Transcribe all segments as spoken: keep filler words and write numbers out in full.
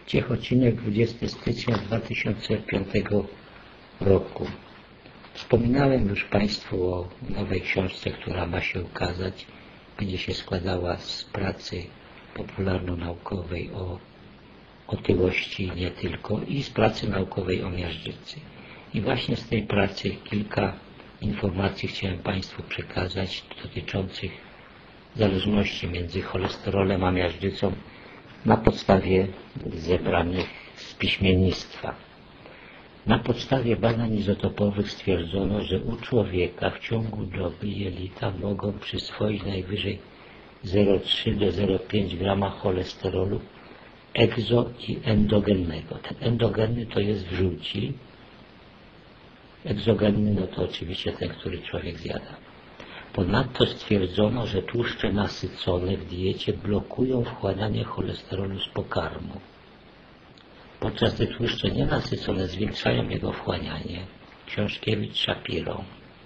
Ciechocinek, dwudziestego stycznia dwa tysiące piątego roku. Wspominałem już Państwu o nowej książce, która ma się ukazać. Będzie się składała z pracy popularno-naukowej o otyłości nie tylko i z pracy naukowej o miażdżycy. I właśnie z tej pracy kilka informacji chciałem Państwu przekazać dotyczących zależności między cholesterolem a miażdżycą na podstawie zebranych z piśmiennictwa. Na podstawie badań izotopowych stwierdzono, że u człowieka w ciągu doby jelita mogą przyswoić najwyżej zero przecinek trzy do zero przecinek pięć grama cholesterolu egzo i endogennego. Ten endogenny to jest w żółci, egzogenny no to oczywiście ten, który człowiek zjada. Ponadto stwierdzono, że tłuszcze nasycone w diecie blokują wchłanianie cholesterolu z pokarmu, podczas gdy tłuszcze nienasycone zwiększają jego wchłanianie. Książkiewicz, Shapiro.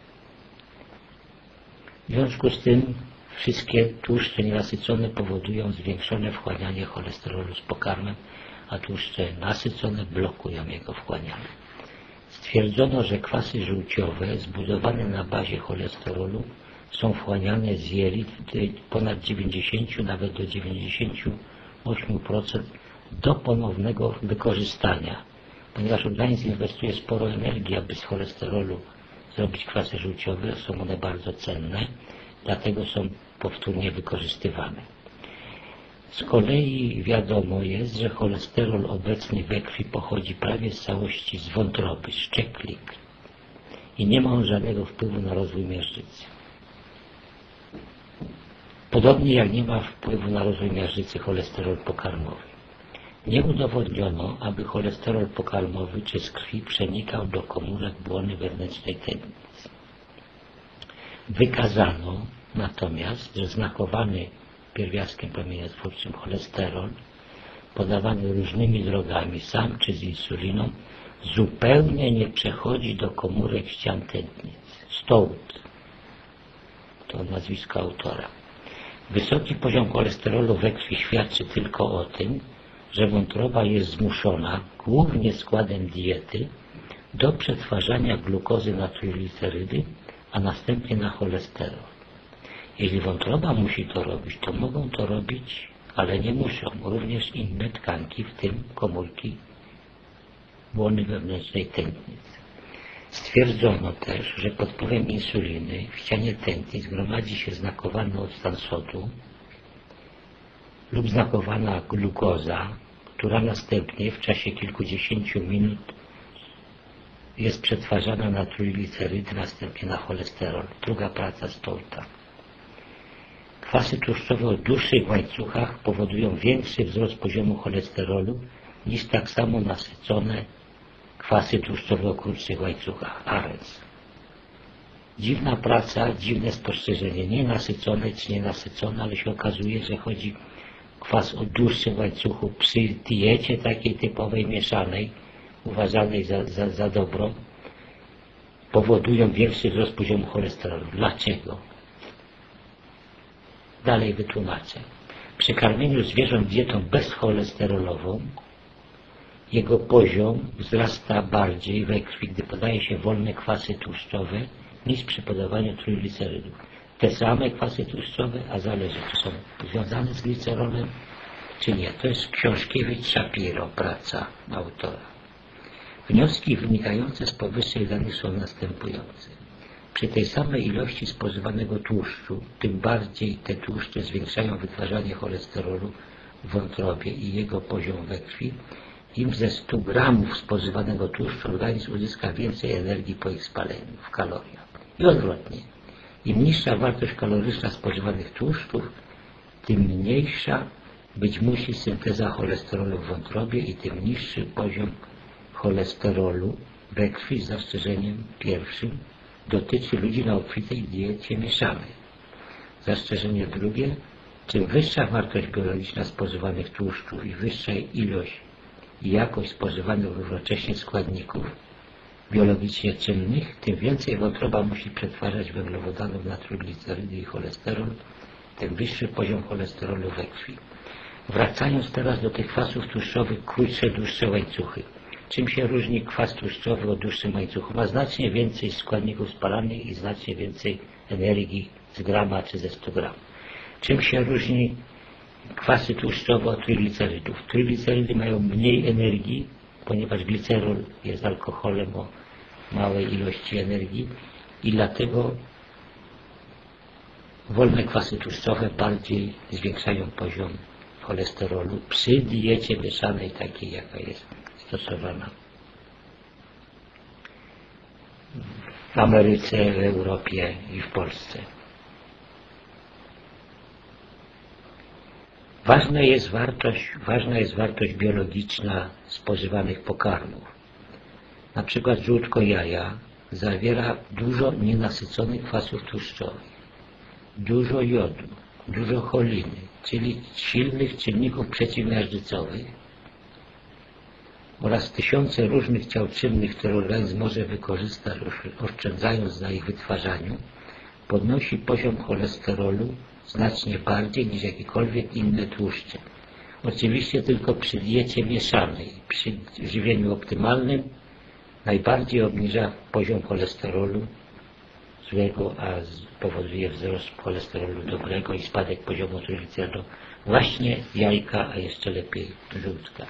W związku z tym wszystkie tłuszcze nienasycone powodują zwiększone wchłanianie cholesterolu z pokarmem, a tłuszcze nasycone blokują jego wchłanianie. Stwierdzono, że kwasy żółciowe zbudowane na bazie cholesterolu są wchłaniane z jelit ponad dziewięćdziesiąt, nawet do dziewięćdziesięciu ośmiu procent do ponownego wykorzystania, ponieważ organizm inwestuje sporo energii, aby z cholesterolu zrobić kwasy żółciowe, są one bardzo cenne, dlatego są powtórnie wykorzystywane. Z kolei wiadomo jest, że cholesterol obecny we krwi pochodzi prawie z całości z wątroby, szczeklik i nie ma on żadnego wpływu na rozwój miażdżycy. Podobnie jak nie ma wpływu na rozwój miażdżycy cholesterol pokarmowy. Nie udowodniono, aby cholesterol pokarmowy czy z krwi przenikał do komórek błony wewnętrznej tętnicy. Wykazano natomiast, że znakowany pierwiastkiem promieniotwórczym cholesterol, podawany różnymi drogami, sam czy z insuliną, zupełnie nie przechodzi do komórek ścian tętnicy. Stout, to nazwisko autora. Wysoki poziom cholesterolu we krwi świadczy tylko o tym, że wątroba jest zmuszona, głównie składem diety, do przetwarzania glukozy na triglicerydy, a następnie na cholesterol. Jeśli wątroba musi to robić, to mogą to robić, ale nie muszą, również inne tkanki, w tym komórki błony wewnętrznej tętnicy. Stwierdzono też, że pod wpływem insuliny w ścianie tętnic gromadzi się znakowany odstan sodu lub znakowana glukoza, która następnie w czasie kilkudziesięciu minut jest przetwarzana na triglicerydy, następnie na cholesterol. Druga praca Stouta. Kwasy tłuszczowe o dłuższych łańcuchach powodują większy wzrost poziomu cholesterolu niż tak samo nasycone kwasy tłuszczowe o krótszych łańcuchach. Arens. Dziwna praca, dziwne spostrzeżenie. Nie nasycone czy nienasycone, ale się okazuje, że chodzi o kwas o dłuższym łańcuchu. Przy diecie takiej typowej mieszanej, uważanej za, za, za dobrą, powodują większy wzrost poziomu cholesterolu. Dlaczego? Dalej wytłumaczę. Przy karmieniu zwierząt dietą bezcholesterolową jego poziom wzrasta bardziej we krwi, gdy podaje się wolne kwasy tłuszczowe, niż przy podawaniu triglicerydów. Te same kwasy tłuszczowe, a zależy, czy są związane z glicerolem, czy nie. To jest Książkiewicz, Shapiro, praca autora. Wnioski wynikające z powyższych danych są następujące. Przy tej samej ilości spożywanego tłuszczu, tym bardziej te tłuszcze zwiększają wytwarzanie cholesterolu w wątrobie i jego poziom we krwi. Im ze stu gramów spożywanego tłuszczu organizm uzyska więcej energii po ich spaleniu w kaloriach. I odwrotnie. Im niższa wartość kaloryczna spożywanych tłuszczów, tym mniejsza być musi synteza cholesterolu w wątrobie i tym niższy poziom cholesterolu we krwi z zastrzeżeniem pierwszym dotyczy ludzi na obfitej diecie mieszanej. Zastrzeżenie drugie, czym wyższa wartość biologiczna spożywanych tłuszczów i wyższa ilość i jakość spożywanych równocześnie składników biologicznie czynnych, tym więcej wątroba musi przetwarzać węglowodanów na triglicerydy i cholesterol, tym wyższy poziom cholesterolu we krwi. Wracając teraz do tych kwasów tłuszczowych, krótsze, dłuższe łańcuchy. Czym się różni kwas tłuszczowy od dłuższych łańcuchów? Ma znacznie więcej składników spalalnych i znacznie więcej energii z grama czy ze stu gram. Czym się różni kwasy tłuszczowe od trójglicerydów? Trójglicerydy mają mniej energii, ponieważ glicerol jest alkoholem o małej ilości energii i dlatego wolne kwasy tłuszczowe bardziej zwiększają poziom cholesterolu przy diecie mieszanej takiej, jaka jest stosowana w Ameryce, w Europie i w Polsce. Ważna jest wartość, ważna jest wartość biologiczna spożywanych pokarmów. Na przykład żółtko jaja zawiera dużo nienasyconych kwasów tłuszczowych, dużo jodu, dużo choliny, czyli silnych czynników przeciwmiażdżycowych oraz tysiące różnych ciał czynnych, które organizm może wykorzystać, oszczędzając na ich wytwarzaniu, podnosi poziom cholesterolu znacznie bardziej niż jakiekolwiek inne tłuszcze. Oczywiście tylko przy diecie mieszanej, przy żywieniu optymalnym najbardziej obniża poziom cholesterolu złego, a powoduje wzrost cholesterolu dobrego i spadek poziomu trójglicerydu. Właśnie jajka, a jeszcze lepiej żółtka.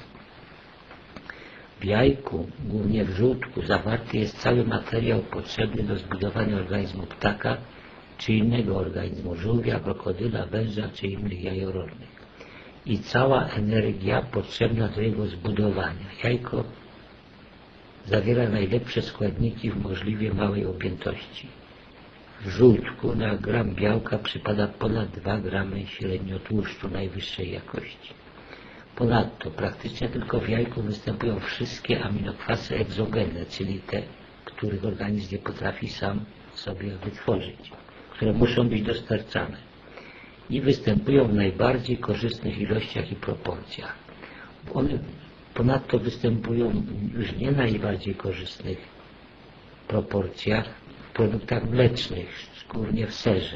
W jajku, głównie w żółtku, zawarty jest cały materiał potrzebny do zbudowania organizmu ptaka czy innego organizmu, żółwia, krokodyla, węża czy innych jajorodnych. I cała energia potrzebna do jego zbudowania. Jajko zawiera najlepsze składniki w możliwie małej objętości. W żółtku na gram białka przypada ponad dwa gramy średnio tłuszczu najwyższej jakości. Ponadto praktycznie tylko w jajku występują wszystkie aminokwasy egzogenne, czyli te, których organizm nie potrafi sam sobie wytworzyć, które muszą być dostarczane i występują w najbardziej korzystnych ilościach i proporcjach. One ponadto występują już nie najbardziej korzystnych proporcjach w produktach mlecznych, głównie w serze.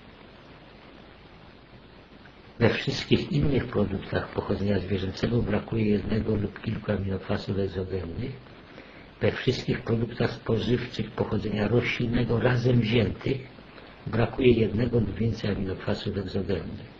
We wszystkich innych produktach pochodzenia zwierzęcego brakuje jednego lub kilku aminokwasów egzogennych. We wszystkich produktach spożywczych pochodzenia roślinnego razem wziętych brakuje jednego lub więcej aminokwasów egzogennych.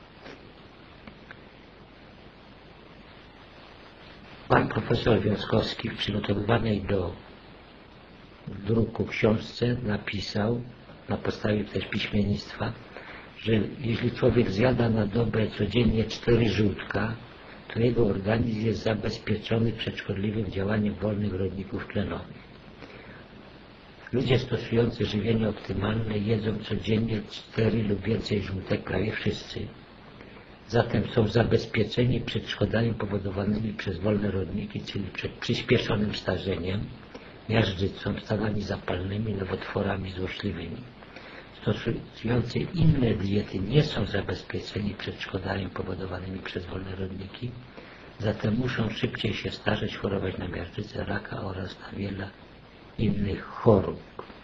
Pan profesor Wiązkowski w przygotowywanej do druku książce napisał, na podstawie też piśmiennictwa, że jeśli człowiek zjada na dobę codziennie cztery żółtka, to jego organizm jest zabezpieczony przed szkodliwym działaniem wolnych rodników tlenowych. Ludzie stosujący żywienie optymalne jedzą codziennie cztery lub więcej żółtek, prawie wszyscy. Zatem są zabezpieczeni przed szkodami powodowanymi przez wolne rodniki, czyli przed przyspieszonym starzeniem, miażdżycą, stanami zapalnymi, nowotworami złośliwymi. Stosujący inne diety nie są zabezpieczeni przed szkodami powodowanymi przez wolne rodniki, zatem muszą szybciej się starzeć, chorować na miażdżycę, raka oraz na wiele innych chorób.